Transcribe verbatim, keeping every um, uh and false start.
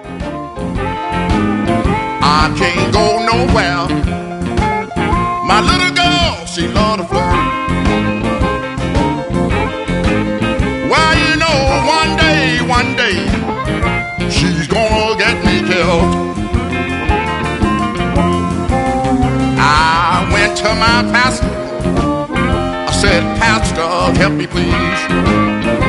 I can't go nowhere. My little girl, she love to flirt. Well, you know, one day, one day, she's gonna get me killed. I went to my pastor. I said, Pastor, help me please.